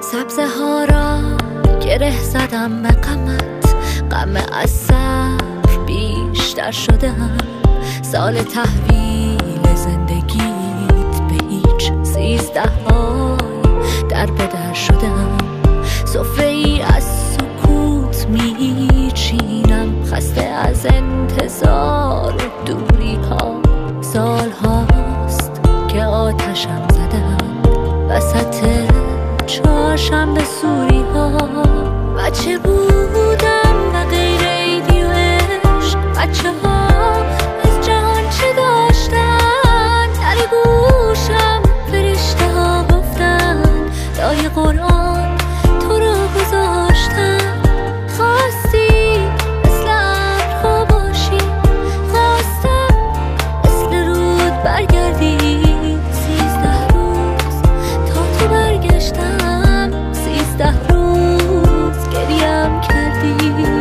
سبزه ها را گره زدم به غمت، غم از صبر بیشتر شدم. سال تحویل زندگیت به هیچ 13 در به در شدم. سفره ای از سکوت میچینم، خسته از انتظار و دوری ها. سال هاست که آتشم زدم وسط چهارشنبه سوری ها. بچه بودم و غیر ایدی و عشق، بچه ها از جهان چه داشتن؟ در گوشم فرشته ها گفتن لای قرآن تو را گذاشتن. خواستی مثل ابرها باشی، خواستم مثل رود برگردی. 13 روز تا تو برگشتم، 13 روز گریم کردی.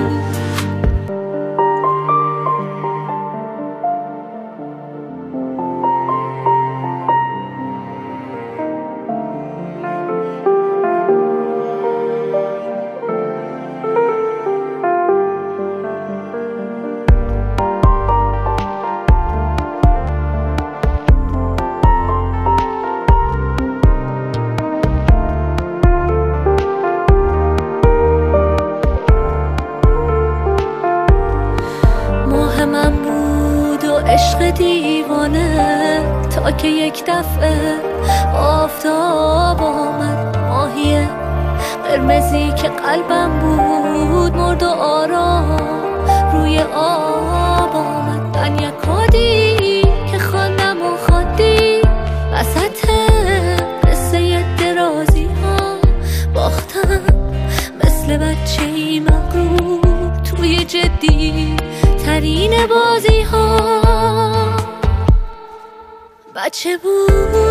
من بود و عشق دیوانه تا که یک دفعه آفتاب آمد. ماهی قرمزی که قلبم بود مرد و آرام روی آب آمد. من یک کادی که خواندم و خواندی وسط قصه درازی ها. باختم مثل بچه‌ای مغرور توی جدی ترین بازی ها. بچه بود